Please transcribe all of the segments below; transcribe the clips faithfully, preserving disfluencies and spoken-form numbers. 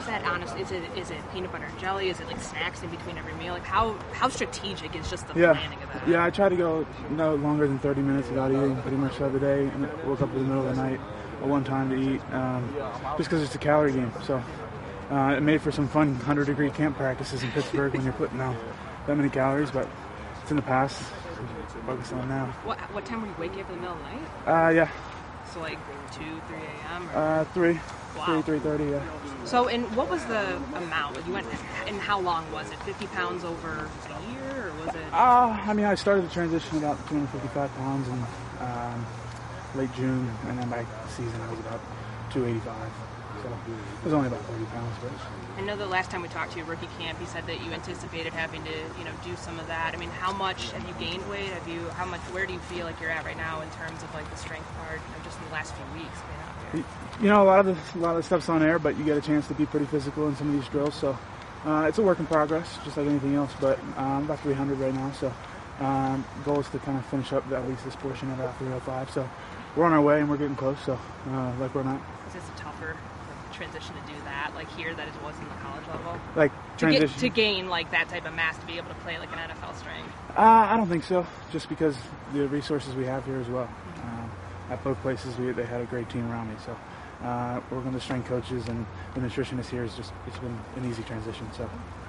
is that honest? Is it is it peanut butter and jelly? Is it like snacks in between every meal? Like how how strategic is just the yeah. planning of that? Yeah, I try to go no longer than thirty minutes without eating pretty much the other day, and woke up in the middle of the night at one time to eat, um, just because it's a calorie game. So uh, it made for some fun one hundred degree camp practices in Pittsburgh when you're putting out that many calories, but it's in the past. Focus on now. What what time were you waking up in the middle of the night? Uh, yeah. So like two, three a.m. Uh, three. Wow. Three, three thirty. Yeah. So, and what was the amount? You went, and how long was it? Fifty pounds over a year, or was it? Uh, I mean, I started the transition about two hundred fifty-five pounds in um, late June, and then by season I was about two eighty-five. So it was only about thirty pounds. But I know the last time we talked to you, rookie camp, you said that you anticipated having to, you know, do some of that. I mean, how much have you gained weight? Have you? How much? Where do you feel like you're at right now in terms of like the strength part, you know, just in the last few weeks being out here? You know, a lot of the a lot of the stuff's on air, but you get a chance to be pretty physical in some of these drills. So uh, it's a work in progress, just like anything else. But um, I'm about three hundred right now, so um, goal is to kind of finish up at least this portion at about three oh five. So we're on our way and we're getting close. So uh, like we're not. Is this a tougher transition to do that, like here, that it was in the college level? Like transition to, get, to gain like that type of mass to be able to play like an N F L strength? Uh, I don't think so. Just because the resources we have here as well. Mm-hmm. Um, at both places, we, they had a great team around me. So uh, working with the strength coaches and the nutritionist here is just it's been an easy transition. So.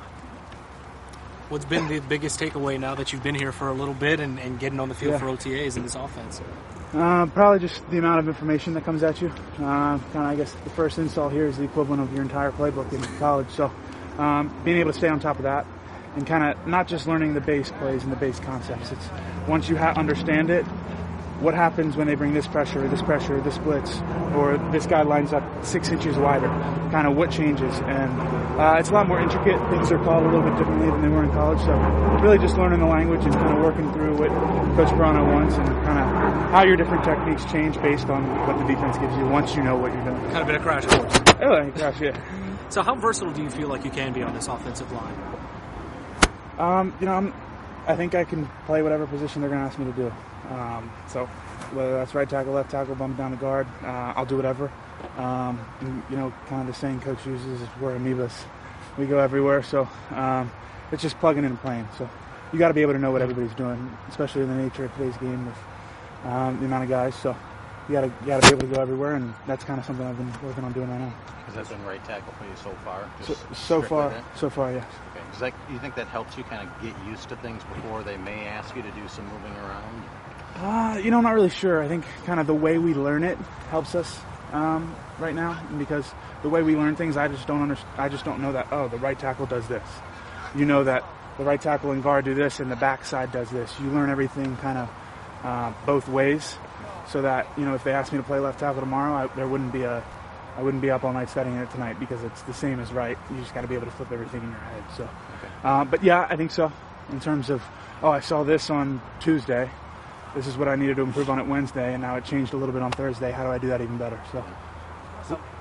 What's been the biggest takeaway now that you've been here for a little bit and, and getting on the field yeah. for O T As in this offense? Uh, probably just the amount of information that comes at you. Uh, kind of, I guess, the first install here is the equivalent of your entire playbook in college. So um, being able to stay on top of that and kind of not just learning the base plays and the base concepts. It's once you ha- understand it, what happens when they bring this pressure, or this pressure, or this blitz, or this guy lines up six inches wider, kind of what changes. And uh, it's a lot more intricate. Things are called a little bit differently than they were in college. So really just learning the language and kind of working through what Coach Brano wants and kind of how your different techniques change based on what the defense gives you once you know what you're doing. Kind of been a crash course. Oh, like a crash, yeah. So how versatile do you feel like you can be on this offensive line? Um, you know, I'm, I think I can play whatever position they're going to ask me to do. Um, so whether that's right tackle, left tackle, bump down the guard, uh, I'll do whatever. Um, and, you know, kind of the saying Coach uses is we're amoebas. We go everywhere, so um, it's just plugging in and playing. So you got to be able to know what everybody's doing, especially in the nature of today's game with um, the amount of guys. So you got to you got to be able to go everywhere, and that's kind of something I've been working on doing right now. Has that been right tackle for you so far? Just so, so far, there? so far, yes. Okay. Does that, do you think that helps you kind of get used to things before they may ask you to do some moving around? Uh, you know, I'm not really sure. I think kind of the way we learn it helps us um, right now, because the way we learn things, I just don't understand. I just don't know that. Oh, the right tackle does this. You know that the right tackle and guard do this, and the backside does this. You learn everything kind of uh, both ways, so that you know if they ask me to play left tackle tomorrow, I, there wouldn't be a. I wouldn't be up all night studying it tonight because it's the same as right. You just got to be able to flip everything in your head. So, okay. uh, but yeah, I think so. In terms of, oh, I saw this on Tuesday. This is what I needed to improve on it Wednesday, and now it changed a little bit on Thursday. How do I do that even better? So. So